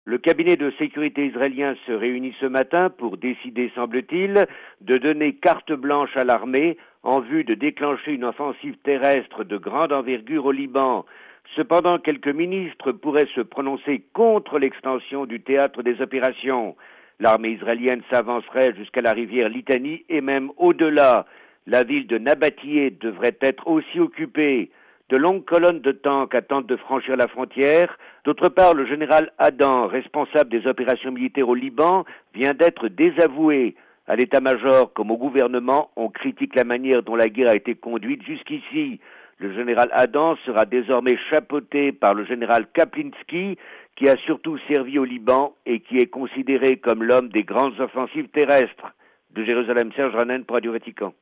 Le cabinet de sécurité israélien se réunit ce matin pour décider, semble-t-il, de donner carte blanche à l'armée en vue de déclencher une offensive terrestre de grande envergure au Liban. Cependant, quelques ministres pourraient se prononcer contre l'extension du théâtre des opérations. L'armée israélienne s'avancerait jusqu'à la rivière Litani et même au-delà. La ville de Nabatiyeh devrait être aussi occupée. De longues colonnes de tanks attendent de franchir la frontière. D'autre part, le général Adam, responsable des opérations militaires au Liban, vient d'être désavoué. À l'état-major comme au gouvernement, on critique la manière dont la guerre a été conduite jusqu'ici. Le général Adam sera désormais chapeauté par le général Kaplinski, qui a surtout servi au Liban et qui est considéré comme l'homme des grandes offensives terrestres. De Jérusalem, Serge Ranen pour Radio Vatican.